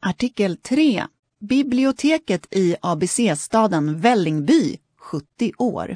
Artikel 3. Biblioteket i ABC-staden Vällingby, 70 år.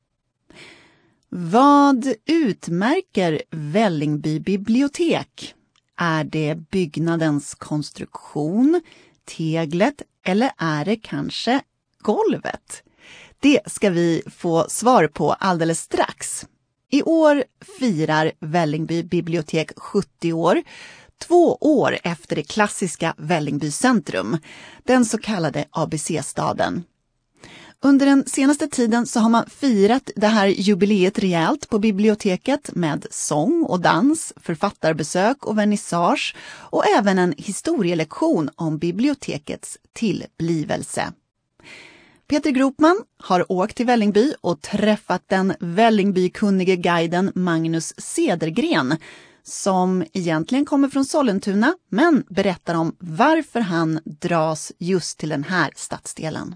Vad utmärker Vällingby bibliotek? Är det byggnadens konstruktion, teglet eller är det kanske golvet? Det ska vi få svar på alldeles strax. I år firar Vällingby bibliotek 70 år, 2 år efter det klassiska Vällingby centrum, den så kallade ABC-staden. Under den senaste tiden så har man firat det här jubileet rejält på biblioteket med sång och dans, författarbesök och vernissage och även en historielektion om bibliotekets tillblivelse. Peter Gropman har åkt till Vällingby och träffat den Vällingby-kunnige guiden Magnus Cedergren som egentligen kommer från Sollentuna men berättar om varför han dras just till den här stadsdelen.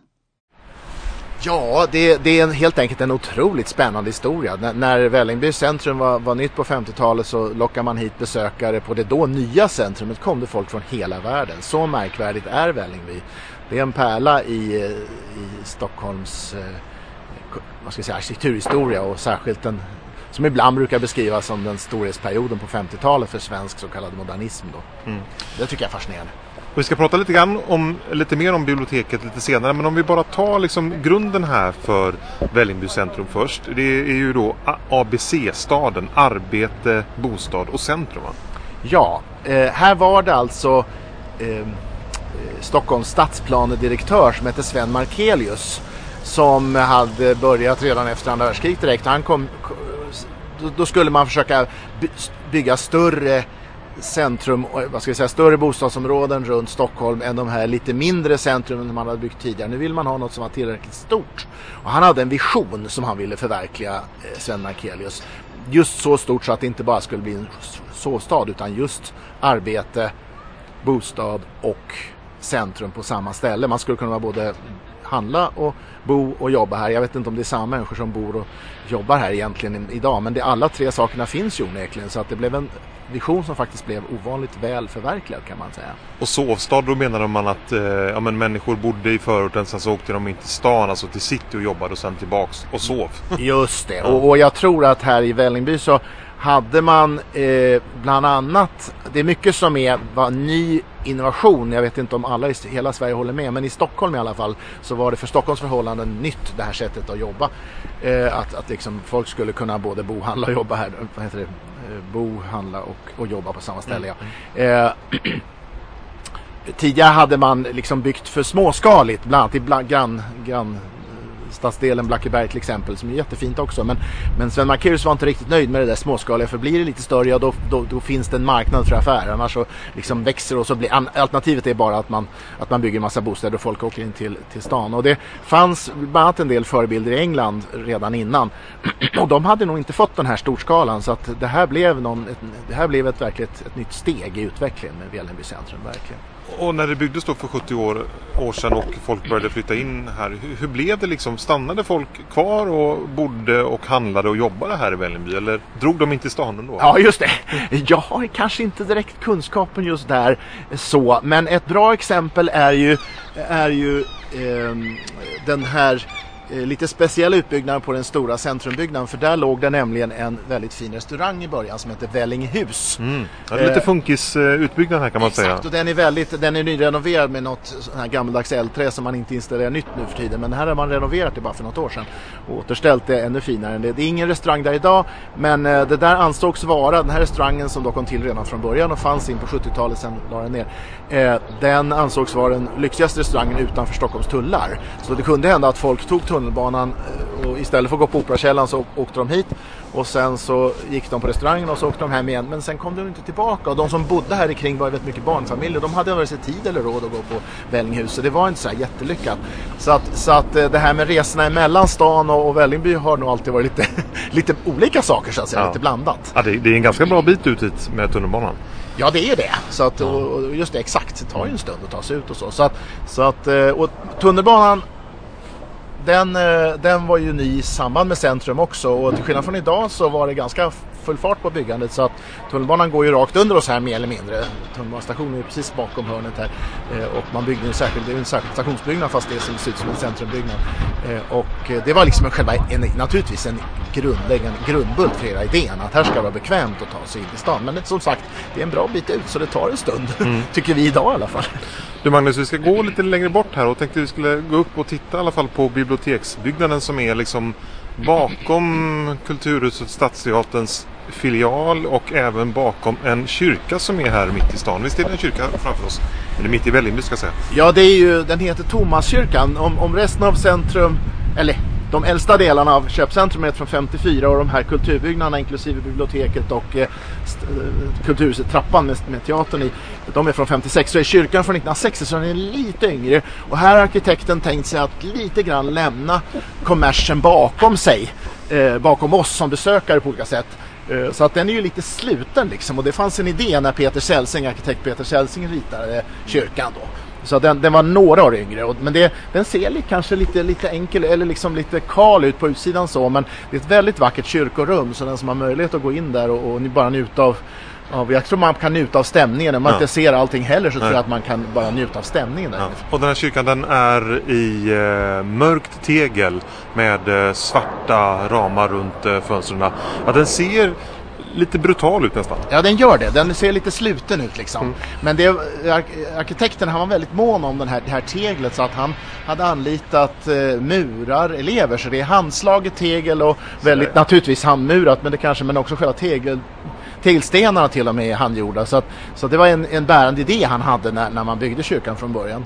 Ja, det är helt enkelt en otroligt spännande historia. När Vällingby centrum var nytt på 50-talet så lockade man hit besökare på det då nya centrumet. Kom det folk från hela världen. Så märkvärdigt är Vällingby. Det är en pärla i Stockholms arkitekturhistoria och särskilt den som ibland brukar beskrivas som den storhetsperioden på 50-talet för svensk så kallad modernism då. Det tycker jag är fascinerande. Vi ska prata lite mer om biblioteket lite senare, men om vi bara tar liksom grunden här för Vällingby centrum först. Det är ju då ABC-staden, arbete, bostad och centrum. Ja, här var det alltså Stockholms stadsplanedirektör som heter Sven Markelius som hade börjat redan efter andra världskriget direkt. Då skulle man försöka bygga större centrum, större bostadsområden runt Stockholm än de här lite mindre centrumen man hade byggt tidigare. Nu vill man ha något som var tillräckligt stort. Och han hade en vision som han ville förverkliga, Sven Markelius. Just så stort så att det inte bara skulle bli en sovstad utan just arbete, bostad och centrum på samma ställe. Man skulle kunna vara både handla och bo och jobba här. Jag vet inte om det är samma människor som bor och jobbar här egentligen idag, men alla 3 sakerna finns ju onekligen, så att det blev en vision som faktiskt blev ovanligt väl förverkligad kan man säga. Och sovstad, då menar man att människor bodde i förorten, sen så åkte de in till stan, alltså till city och jobbade och sen tillbaks och sov. Just det, och jag tror att här i Vällingby så hade man bland annat, det är mycket som var ny innovation, jag vet inte om alla i hela Sverige håller med, men i Stockholm i alla fall så var det för Stockholms förhållanden nytt det här sättet att jobba. Att liksom folk skulle kunna både bo, handla och jobba här, bo, handla och jobba på samma ställe. Ja. Tidigare hade man liksom byggt för småskaligt, bland annat i stadsdelen Blackeberg till exempel, som är jättefint också, men Sven Markelius var inte riktigt nöjd med det där småskaliga, för blir det lite större, ja, då finns det en marknad för affärer, annars så liksom växer och så blir alternativet är bara att man bygger en massa bostäder och folk åker in till stan. Och det fanns bland annat en del förebilder i England redan innan och de hade nog inte fått den här storskalan, så att det här blev ett nytt steg i utvecklingen med Vällingby centrum verkligen. Och när det byggdes då för 70 år sedan och folk började flytta in här, hur blev det liksom? Stannade folk kvar och bodde och handlade och jobbade här i Vällingby, eller drog de inte i stan ändå? Ja, just det. Jag har kanske inte direkt kunskapen just där så, men ett bra exempel är ju den här lite speciell utbyggnaden på den stora centrumbyggnaden, för där låg det nämligen en väldigt fin restaurang i början som heter Vällinghus. Ja, lite funkis utbyggnad här kan man säga. Exakt, och den är nyrenoverad med något sån här gammaldags äldträ som man inte installerar nytt nu för tiden, men det här har man renoverat det bara för något år sedan och återställt det ännu finare. Det är ingen restaurang där idag, men det där ansågs vara den här restaurangen som då kom till redan från början och fanns in på 70-talet, sen la den ner. Den ansågs vara den lyxigaste restaurangen utanför Stockholms tullar, så det kunde hända att folk tog tunnelbanan och istället för att gå på Operakällan så åkte de hit och sen så gick de på restaurangen och så åkte de hem igen, men sen kom de inte tillbaka, och de som bodde här kring var väldigt mycket barnfamiljer, de hade vare sig tid eller råd att gå på Vällinghus, så det var inte så här jättelyckat. Så att det här med resorna mellan stan och Vällingby har nog alltid varit lite olika saker så att säga, lite blandat. Ja, det är en ganska bra bit ut hit med tunnelbanan. Ja, det är det. Så att, och just det, exakt, det tar ju en stund att ta sig ut och så att och tunnelbanan den var ju ny i samband med centrum också, och till skillnad från idag så var det ganska full fart på byggandet, så att tunnelbanan går ju rakt under oss här mer eller mindre. Tunnelbanestationen är precis bakom hörnet här, och man byggde en särskild stationsbyggnad, fast det ser ut som en centrumbyggnad. Och det var liksom naturligtvis en grundläggande grundbult för hela idén, att här ska det vara bekvämt att ta sig in i stan. Men som sagt, det är en bra bit ut, så det tar en stund, tycker vi idag i alla fall. Du Magnus, vi ska gå lite längre bort här och tänkte vi skulle gå upp och titta i alla fall på biblioteksbyggnaden som är liksom bakom Kulturhuset Stadsteaterns filial och även bakom en kyrka som är här mitt i stan. Visst är det en kyrka framför oss? Eller mitt i Vällingby ska jag säga. Ja, den heter Thomaskyrkan. Om resten av centrum, eller de äldsta delarna av köpcentrum är från 54 och de här kulturbyggnaderna inklusive biblioteket och Kulturhuset Trappan med teatern i, de är från 56, så är kyrkan från 1960, så den är lite yngre. Och här har arkitekten tänkt sig att lite grann lämna kommersen bakom sig, bakom oss som besökare på olika sätt. Så att den är ju lite sluten liksom, och det fanns en idé när arkitekt Peter Celsing ritade kyrkan då. Så den var några år yngre, men den ser kanske lite enkel eller liksom lite kal ut på utsidan så, men det är ett väldigt vackert kyrkorum, så den som har möjlighet att gå in där och bara njuta av jag tror man kan njuta av stämningen. När man inte ser allting heller, så tror jag att man kan bara njuta av stämningen där. Och den här kyrkan, den är i mörkt tegel med svarta ramar runt fönstren. Ja, den ser lite brutal ut nästan. Ja, den gör det. Den ser lite sluten ut liksom. Men arkitekten, han var väldigt mån om det här teglet, så att han hade anlitat elever, så det är handslaget tegel och väldigt naturligtvis handmurat, men också själva tegelstenarna till och med är handgjorda. Så det var en bärande idé han hade när man byggde kyrkan från början.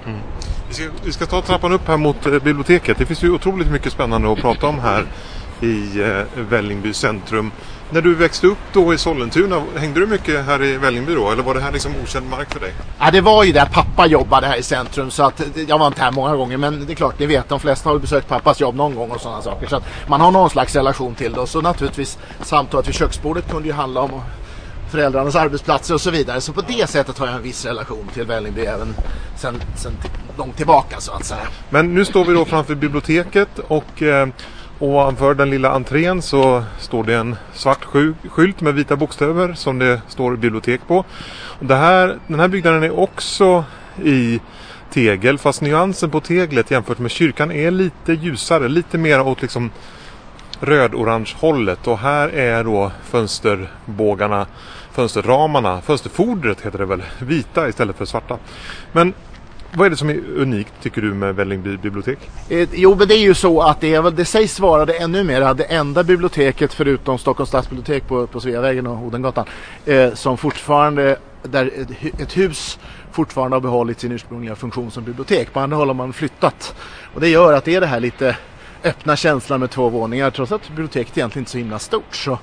Vi ska ta trappan upp här mot biblioteket. Det finns ju otroligt mycket spännande att prata om här i Vällingby centrum. När du växte upp då i Sollentuna, hängde du mycket här i Vällingby då? Eller var det här liksom okänd mark för dig? Ja, det var ju där pappa jobbade här i centrum, så att jag var inte här många gånger, men det är klart, ni vet, de flesta har besökt pappas jobb någon gång och sådana saker, så att man har någon slags relation till det. Och så naturligtvis samtalet vid köksbordet kunde ju handla om föräldrarnas arbetsplatser och så vidare, så på det sättet har jag en viss relation till Vällingby även sen långt tillbaka så att säga. Men nu står vi då framför biblioteket och ovanför den lilla entrén så står det en svart skylt med vita bokstäver som det står bibliotek på. Och den här byggnaden är också i tegel, fast nyansen på teglet jämfört med kyrkan är lite ljusare, lite mer åt liksom röd-orange hållet. Och här är då fönsterbågarna, fönsterramarna, fönsterfodret heter det väl, vita istället för svarta. Men vad är det som är unikt tycker du med Vällingby bibliotek? Jo, men det är ju så att det sägs vara det ännu mer det enda biblioteket förutom Stockholms stadsbibliotek på Sveavägen och Odengatan som fortfarande, där ett hus fortfarande har behållit sin ursprungliga funktion som bibliotek. På andra håll har man flyttat. Och det gör att det är det här lite öppna känslan med 2 våningar, trots att biblioteket egentligen inte är så himla stort. Så,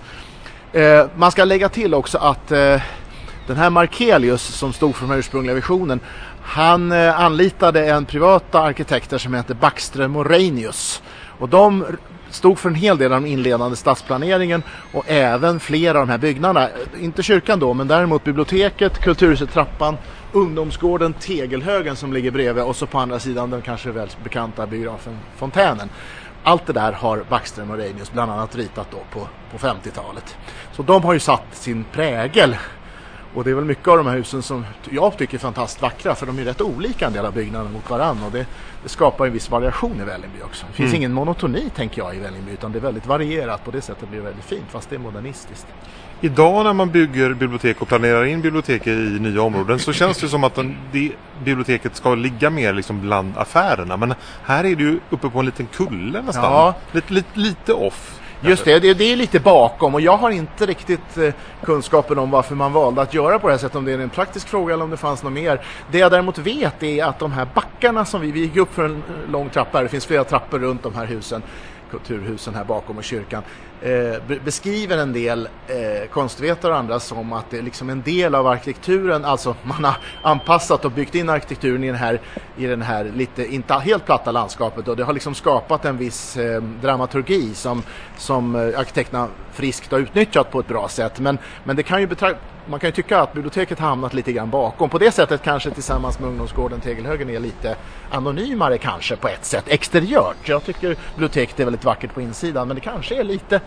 man ska lägga till också att den här Markelius som stod för den här ursprungliga visionen, han anlitade en privata arkitekter som heter Backström och Reinius. Och de stod för en hel del av den inledande stadsplaneringen och även flera av de här byggnaderna. Inte kyrkan då, men däremot biblioteket, Kulturhuset Trappan, ungdomsgården, Tegelhögen som ligger bredvid och så på andra sidan den kanske väl bekanta biografen Fontänen. Allt det där har Backström och Reinius bland annat ritat då på 50-talet. Så de har ju satt sin prägel. Och det är väl mycket av de här husen som jag tycker är fantastiskt vackra, för de är rätt olika en del av byggnaderna mot varandra, och det skapar en viss variation i Vällingby också. Det finns ingen monotoni tänker jag i Vällingby, utan det är väldigt varierat, på det sättet blir det väldigt fint fast det är modernistiskt. Idag när man bygger bibliotek och planerar in biblioteket i nya områden så känns det som att det biblioteket ska ligga mer liksom bland affärerna, men här är det ju uppe på en liten kulle nästan. Ja. Lite off. Just det är lite bakom, och jag har inte riktigt kunskapen om varför man valde att göra på det här sättet, om det är en praktisk fråga eller om det fanns något mer. Det jag däremot vet är att de här backarna som vi gick upp för en lång trappa, det finns flera trappor runt de här husen, kulturhusen här bakom och kyrkan, beskriver en del konstvetare och andra som att det är liksom en del av arkitekturen, alltså man har anpassat och byggt in arkitekturen i den här lite inte helt platta landskapet, och det har liksom skapat en viss dramaturgi som arkitekterna friskt har utnyttjat på ett bra sätt, men det kan ju man kan ju tycka att biblioteket har hamnat lite grann bakom. På det sättet kanske tillsammans med ungdomsgården Tegelhögen är lite anonymare kanske på ett sätt, exteriört. Jag tycker biblioteket är väldigt vackert på insidan, men det kanske är lite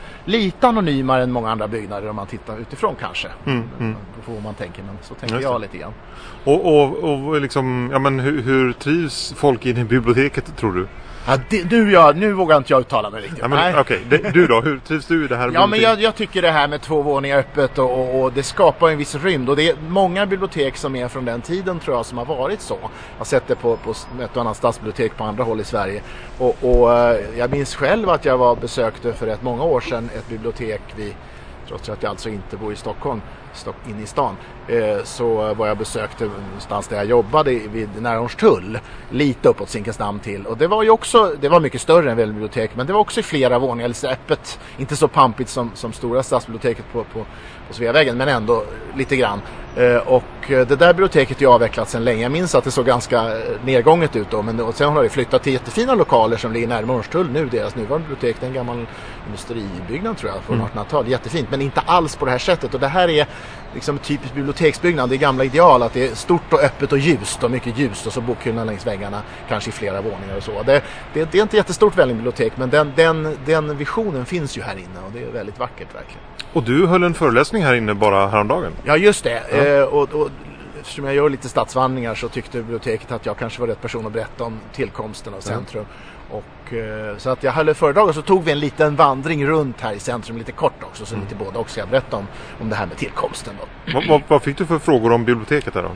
lite anonymare än många andra byggnader om man tittar utifrån kanske. På vad man tänker, men så tänker jag lite grann. Och liksom, ja, men hur trivs folk i biblioteket, tror du? Ja, nu vågar inte jag uttala mig riktigt. Ja, okej. Du då, hur trivs du i det här? Ja, men jag tycker det här med 2 våningar öppet och det skapar en viss rymd. Och det är många bibliotek som är från den tiden, tror jag, som har varit så. Jag har sett det på ett och annat stadsbibliotek på andra håll i Sverige. Och jag minns själv att jag besökte för rätt många år sedan ett bibliotek trots att jag alltså inte bor i Stockholm, inne i stan, så var jag besökte någonstans där jag jobbade vid Närhornstull, lite uppåt Zinkensdamm till, och det var mycket större än bibliotek, men det var också i flera våningar, lite öppet, inte så pampigt som stora stadsbiblioteket på Sveavägen, men ändå lite grann. Och det där biblioteket är avvecklat sedan länge. Jag minns att det såg ganska nedgånget ut då, och sen har det flyttat till jättefina lokaler som ligger närmare Hornstull nu. Deras nuvarande bibliotek, det är en gammal industribyggnad, tror jag, från 1800-talet. Jättefint, men inte alls på det här sättet. Och det här är liksom typisk biblioteksbyggnad. Det är gamla ideal att det är stort och öppet och ljust, och mycket ljust, och så bokhyllorna längs väggarna, kanske i flera våningar och så. Det är inte jättestort Vällingbibliotek, men den visionen finns ju här inne, och det är väldigt vackert verkligen. Och du höll en föreläsning här inne bara häromdagen. Ja, just det. Ja. Och eftersom jag gör lite stadsvandringar så tyckte biblioteket att jag kanske var rätt person att berätta om tillkomsten av centrum. Och så att jag höll ett föredrag, och så tog vi en liten vandring runt här i centrum, lite kort också, så lite båda också. Jag berättade om det här med tillkomsten då. Vad fick du för frågor om biblioteket här då?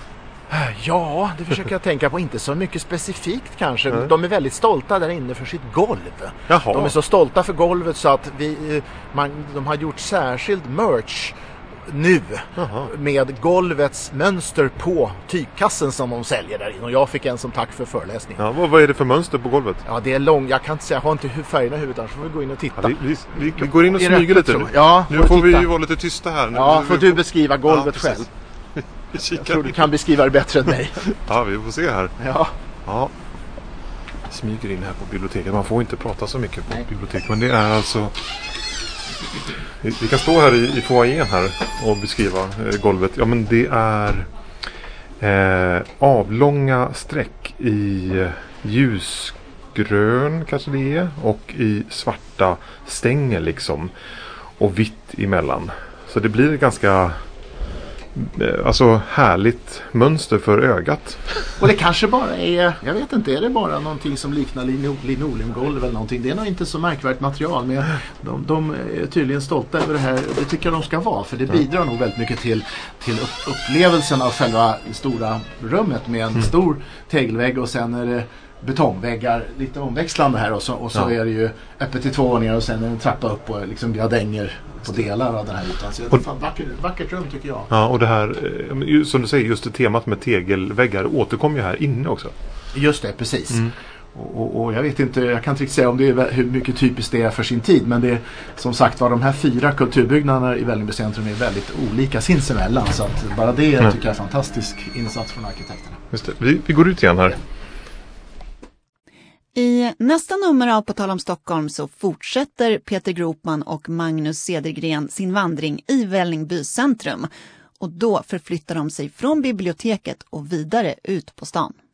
Ja, det försöker jag tänka på. Inte så mycket specifikt kanske. De är väldigt stolta där inne för sitt golv. Jaha. De är så stolta för golvet så att de har gjort särskild merch nu. Jaha. Med golvets mönster på tygkassen som de säljer där inne. Och jag fick en som tack för föreläsningen. Ja, vad är det för mönster på golvet? Ja, det är långt. Jag kan inte säga, jag har inte färgerna i huvudet, annars får vi gå in och titta. Ja, vi går in och smyger lite. Ja, nu får vi ju vara lite tysta här. Ja, får du beskriva golvet själv. Jag tror du kan beskriva det bättre än mig. Ja, vi får se här. Ja. Smyger in här på biblioteket. Man får inte prata så mycket på bibliotek. Men det är alltså... Vi kan stå här i foajén här och beskriva golvet. Ja, men det är avlånga streck i ljusgrön kanske det är. Och i svarta stänger liksom. Och vitt emellan. Så det blir ganska... Alltså härligt mönster för ögat. Och det kanske bara är, jag vet inte, är det bara någonting som liknar linoleumgolv eller någonting? Det är nog inte så märkvärdigt material, men de är tydligen stolta över det här. Det tycker jag de ska vara, för det bidrar nog väldigt mycket till upplevelsen av själva stora rummet med en stor tegelvägg, och sen är det betongväggar, lite omväxlande här, och så är det ju öppet i 2 våningar, och sen är det en trappa upp och liksom gradänger på delar av den här ytan. Så det är vackert rum tycker jag. Ja, och det här, som du säger, just det temat med tegelväggar återkommer ju här inne också. Just det, precis. Och jag vet inte, jag kan inte riktigt säga om det är hur mycket typiskt det är för sin tid, men det är som sagt var, de här 4 kulturbyggnaderna i Vällingby centrum är väldigt olika sinsemellan, så att bara det tycker jag är en fantastisk insats från arkitekterna. Just det. Vi går ut igen här. I nästa nummer av På tal om Stockholm så fortsätter Peter Gropman och Magnus Cedergren sin vandring i Vällingby centrum. Och då förflyttar de sig från biblioteket och vidare ut på stan.